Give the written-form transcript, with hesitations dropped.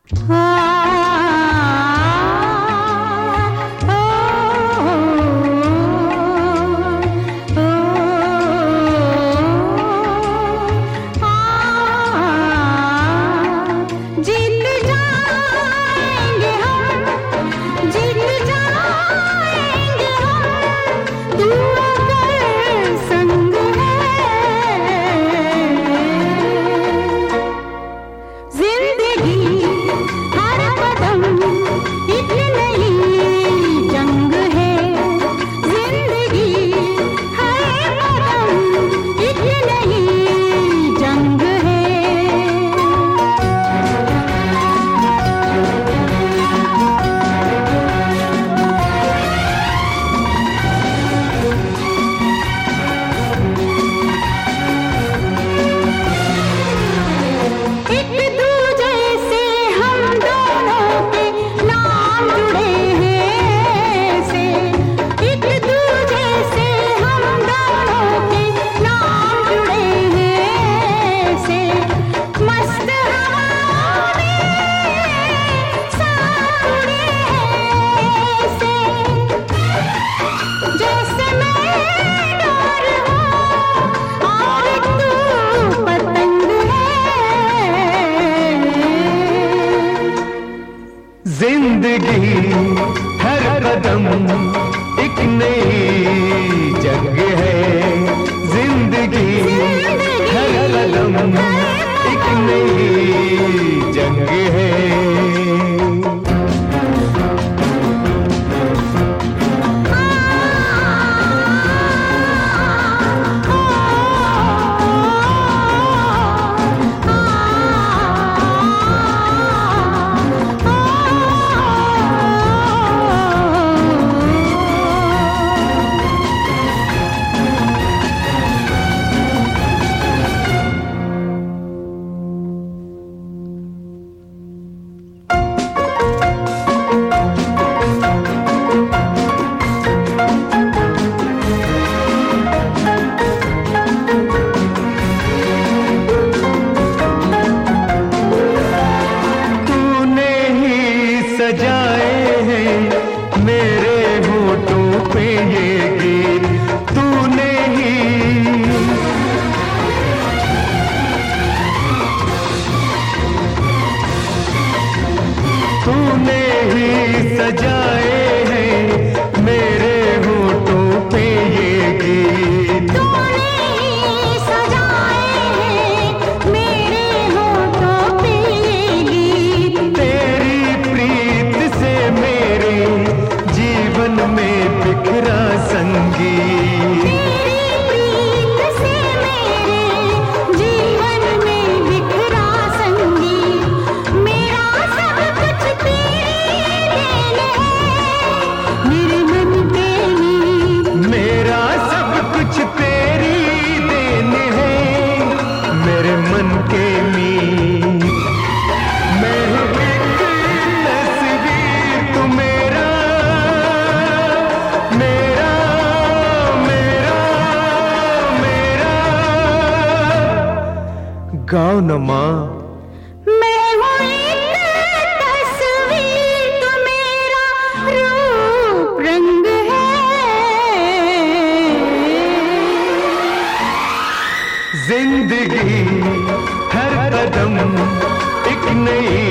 जिंदगी हर कदम एक नई जग है। जिंदगी हर कदम एक नई जग है। सजाए हैं मेरे होठों पे ये गीत तूने ही सजाए हैं मेरे होठों पे ये गीत तूने ही सजाए हैं मेरे होठों पे ये गीत। तेरी प्रीत से मेरे जीवन में बिखरा संगीत। तेरी प्रीत से मेरे जीवन में बिखरा संगीत। मेरा सब कुछ तेरी देन है मेरे मन पे ही। मेरा सब कुछ तेरी देन है मेरे मन के मीत। मैं एक तस्वीर तू मेरा मेरा मेरा मेरा। गाओ न माँ। मैं हूँ एक तस्वीर तो मेरा रूप रंग है। जिंदगी हर कदम एक नई